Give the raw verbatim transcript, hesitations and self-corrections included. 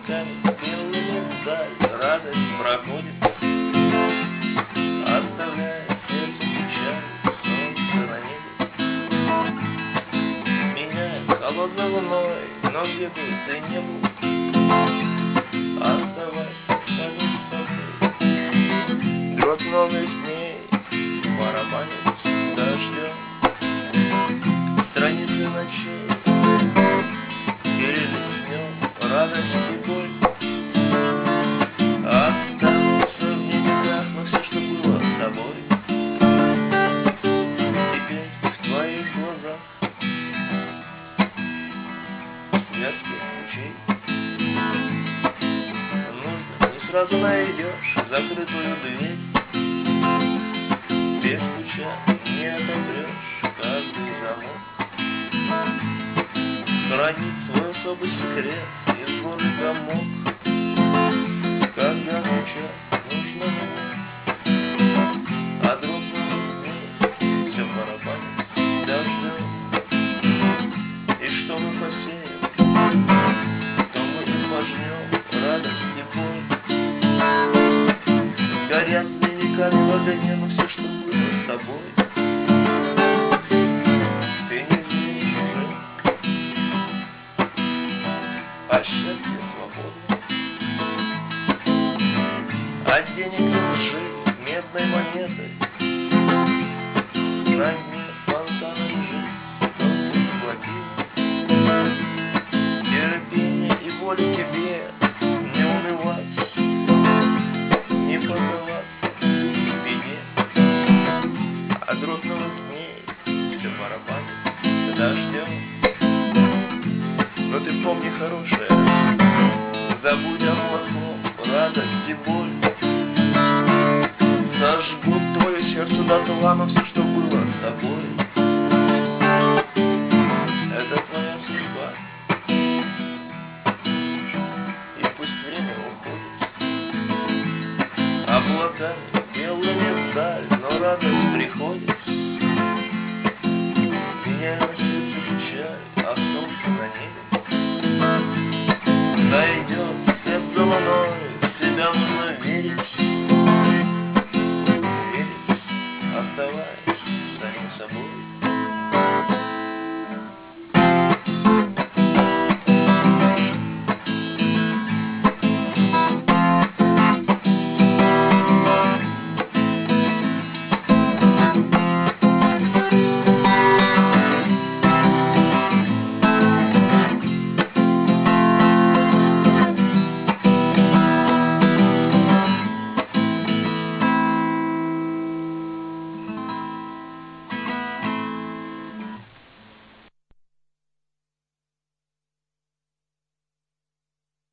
облаками белыми вдаль радость проходит, оставляя сердце печаль, солнце на небе. Меняет холодной луной, но где бы ты не был, оставайся самим собой. Дрот новых дней барабанит дождем, страницы ночей перелистнем, радость и боль останутся в небесах, но все, что было с тобой, теперь в твоих глазах вязких лучей. Нужно, не сразу найдешь закрытую дверь, без ключа не отопрешь каждый замок. Хранит свой особый секрет из горы комок, когда сейчас нужно мне, а друг дней все барабанит дождем. И что мы посеем, то мы и пожнем радость и боль. Горят веками в огне, но все, что было с тобой, ты не изменишь уже. А счастье свободно от денег и лжи медной монетой, на дне фонтана лежит солнце плотина. Терпение и воля тебе не унывать, не поддаваться в беде. А дрот новых дней все барабанит дождем. Но ты помни, хорошее, забудь о плохом, радость и боль сожгут твое сердце дотла, но все, что было с тобой, это твоя судьба. И пусть время уходит облаками белыми вдаль, но радость приходит. Меняет сердце печаль, а солнце на небе зайдет вслед за луной, в себя нужно верить, верить, оставаясь